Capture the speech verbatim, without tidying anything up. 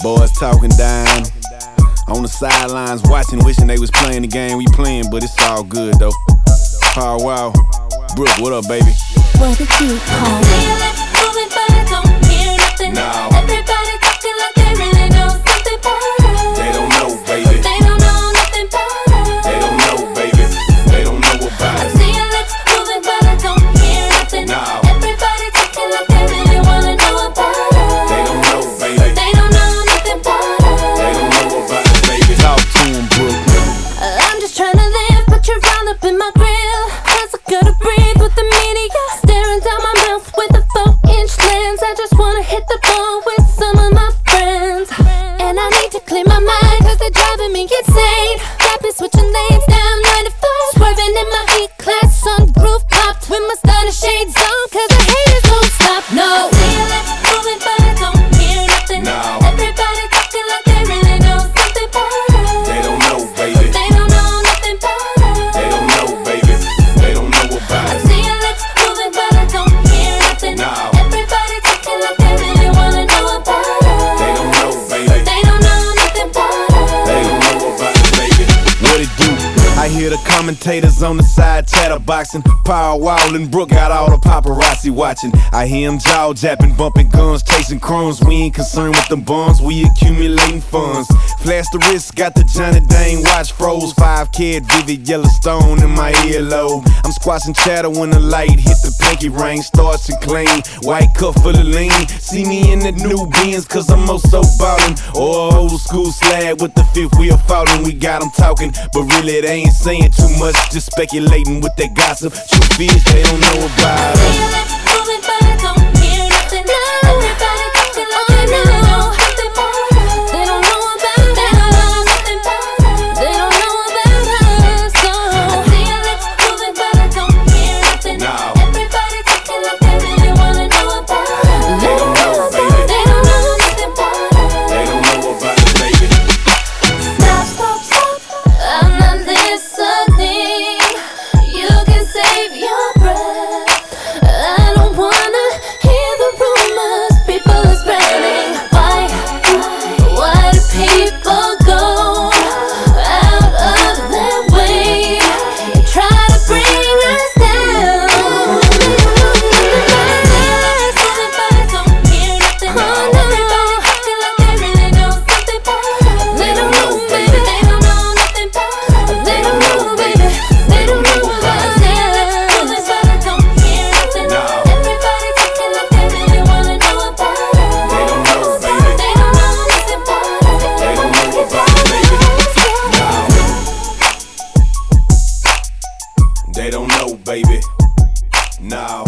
Boys talking down on the sidelines, watching, wishing they was playing the game we playing, but it's all good though. Power wow. Brooke, what up, baby? What did you call me? Moving, but I don't hear nothing. No. Everybody talking like they really know something about us. They don't know, baby. They don't know nothing about us. They don't know, baby. They don't know about I it. see your lips moving, but I don't hear nothing. No. Everybody talking like they really wanna know about us. They don't know, baby. They don't know nothing about us. They don't know about it, baby. Talk to them, Brooke. I'm just trying to live, but you're all up in my grill. Cause I gotta breathe with the media staring down my mouth with a four inch lens. I just wanna hit the ball with some of my friends. And I need to clear my mind, cause they're driving me insane. Got me switching lanes down ninety-five, swerving in my E-Class, sunroof popped with my stunner shades on, cause the haters won't stop, no. I see your lips moving, but I don't hear nothing. No. Everybody talking like they really know something about us. They don't know, baby. They don't know nothing about us. They don't know, baby. They don't know about I it. see your lips moving, but I don't hear nothing. No. Everybody talking like they really wanna know about us. They don't know, baby. They don't know nothing about us. They don't know about it, baby. What it do? I hear the commentators on the side chatterboxing. Power Wildin' Brooke got all the paparazzi watching. I hear him jaw japping, bumping guns, chasing crumbs. We ain't concerned with them buns, we accumulating funds. Flash the wrist, got the Johnny Dane watch froze. Five kid vivid Yellowstone in my earlobe. I'm squashing chatter when the light hit the pinky ring. Starts to clean, white cup full of lean. See me in the new Benz, cause I'm also ballin'. Or a old school slab with the fifth wheel falling. We got them talking, but really they ain't saying too much, just speculating with that gossip. Truth is, they don't know about us. I see your lips moving, but I don't hear nothing. Everybody talking like they really know something about us. They don't know about us. They don't know nothing about us. They don't know about us. So I see your lips moving, but I don't hear nothing. No. Everybody talking like they really wanna know about us. They don't know, baby. They don't know nothing about us. They don't know about it, baby. Stop, stop, stop. I'm not listening. You can save your breath. I don't wanna hear the rumors people are spreading. Why, why do people go out of their way and try to bring us down? But I don't hear nothing. Everybody acting like they really know something about us. They don't know, baby. They don't know nothing about us. They don't know, baby. They don't know about us. But I don't hear nothing. Everybody talking like they really wanna know about us. They don't know, baby. They don't know nothing about us. They don't know about it, baby. No. They don't know, baby. No.